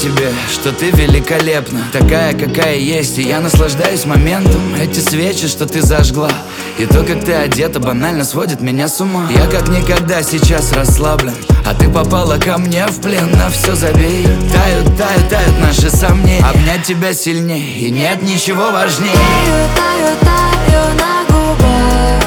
тебе, что ты великолепна, такая, какая есть, и я наслаждаюсь моментом. Эти свечи, что ты зажгла, и то, как ты одета, банально сводит меня с ума. Я как никогда сейчас расслаблен, а ты попала ко мне в плен. На все забей, тают, тают, тают наши сомнения. Обнять тебя сильней, и нет ничего важнее. Таю, таю, таю на губах,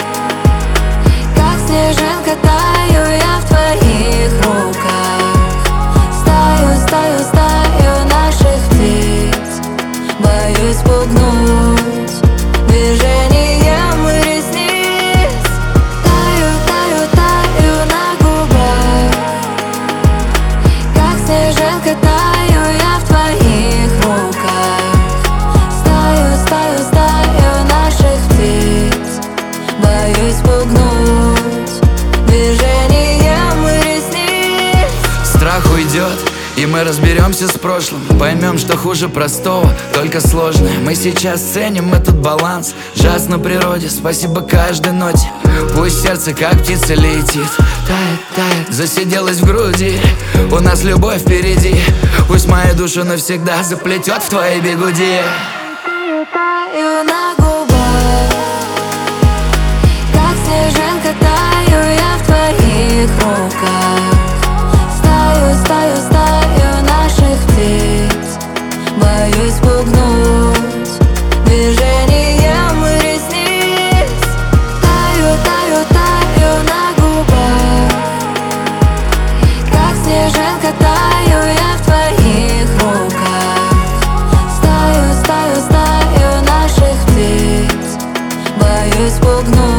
как снежинка таю я в твоих руках. Стаю, стаю, стаю наших птиц, боюсь спугнуть движением ресниц. Таю, таю, таю на губах, как снежинка таю я в твоих руках. Стаю, стаю, стаю наших птиц, боюсь спугнуть движением ресниц. Страх уйдет, и мы разберемся с прошлым. Поймем, что хуже простого, только сложное. Мы сейчас ценим этот баланс. Джаз на природе, спасибо каждой ноте. Пусть сердце, как птица, летит. Тает, тает, засиделась в груди. У нас любовь впереди. Пусть мою душу навсегда заплетет в твоей бигуди. Таю на губах, как снежинка таю я в твоих руках. Стаю, стаю, стаю наших птиц, боюсь спугнуть движением ресниц. Таю, таю, таю на губах, как снежинка таю я в твоих руках. Стаю, стаю, стаю наших птиц, боюсь спугнуть